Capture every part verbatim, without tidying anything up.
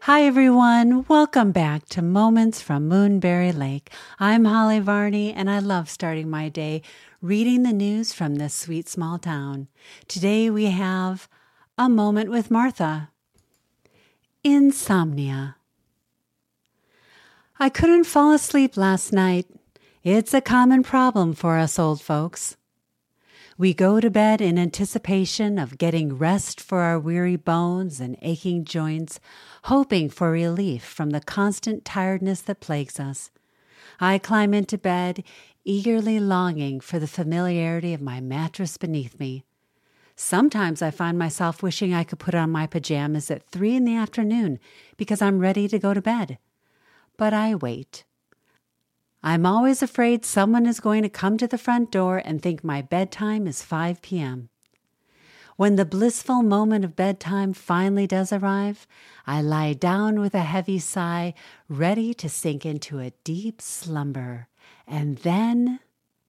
Hi, everyone. Welcome back to Moments from Moonberry Lake. I'm Holly Varney, and I love starting my day reading the news from this sweet small town. Today we have A Moment with Martha. Insomnia. I couldn't fall asleep last night. It's a common problem for us old folks. We go to bed in anticipation of getting rest for our weary bones and aching joints, hoping for relief from the constant tiredness that plagues us. I climb into bed, eagerly longing for the familiarity of my mattress beneath me. Sometimes I find myself wishing I could put on my pajamas at three in the afternoon because I'm ready to go to bed. But I wait. I'm always afraid someone is going to come to the front door and think my bedtime is five p.m. When the blissful moment of bedtime finally does arrive, I lie down with a heavy sigh, ready to sink into a deep slumber. And then,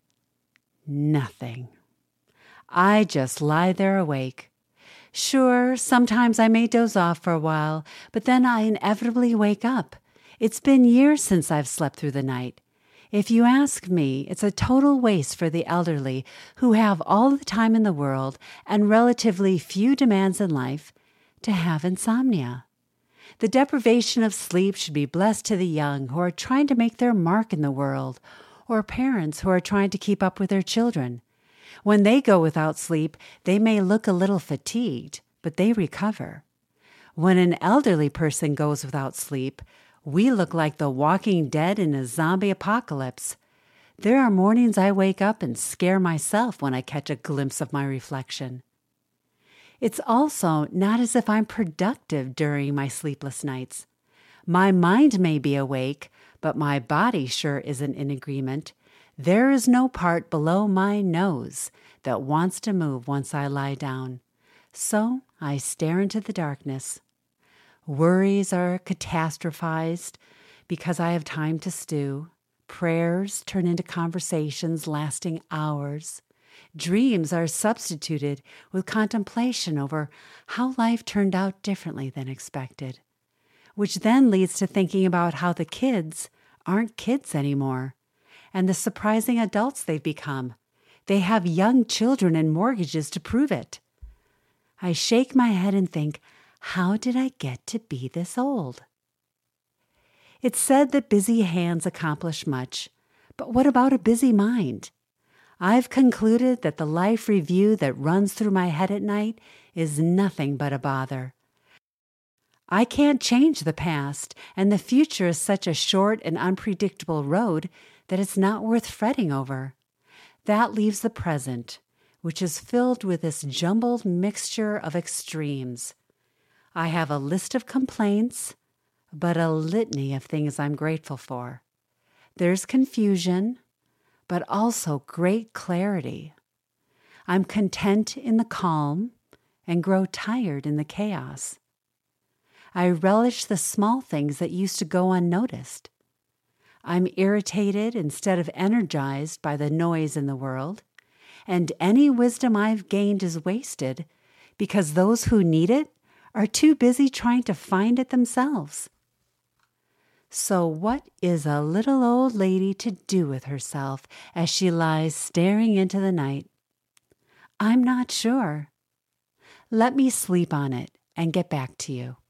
nothing. I just lie there awake. Sure, sometimes I may doze off for a while, but then I inevitably wake up. It's been years since I've slept through the night. If you ask me, it's a total waste for the elderly who have all the time in the world and relatively few demands in life to have insomnia. The deprivation of sleep should be blessed to the young who are trying to make their mark in the world, or parents who are trying to keep up with their children. When they go without sleep, they may look a little fatigued, but they recover. When an elderly person goes without sleep, we look like the walking dead in a zombie apocalypse. There are mornings I wake up and scare myself when I catch a glimpse of my reflection. It's also not as if I'm productive during my sleepless nights. My mind may be awake, but my body sure isn't in agreement. There is no part below my nose that wants to move once I lie down. So I stare into the darkness. Worries are catastrophized because I have time to stew. Prayers turn into conversations lasting hours. Dreams are substituted with contemplation over how life turned out differently than expected, which then leads to thinking about how the kids aren't kids anymore and the surprising adults they've become. They have young children and mortgages to prove it. I shake my head and think, how did I get to be this old? It's said that busy hands accomplish much, but what about a busy mind? I've concluded that the life review that runs through my head at night is nothing but a bother. I can't change the past, and the future is such a short and unpredictable road that it's not worth fretting over. That leaves the present, which is filled with this jumbled mixture of extremes. I have a list of complaints, but a litany of things I'm grateful for. There's confusion, but also great clarity. I'm content in the calm and grow tired in the chaos. I relish the small things that used to go unnoticed. I'm irritated instead of energized by the noise in the world, and any wisdom I've gained is wasted because those who need it are too busy trying to find it themselves. So what is a little old lady to do with herself as she lies staring into the night? I'm not sure. Let me sleep on it and get back to you.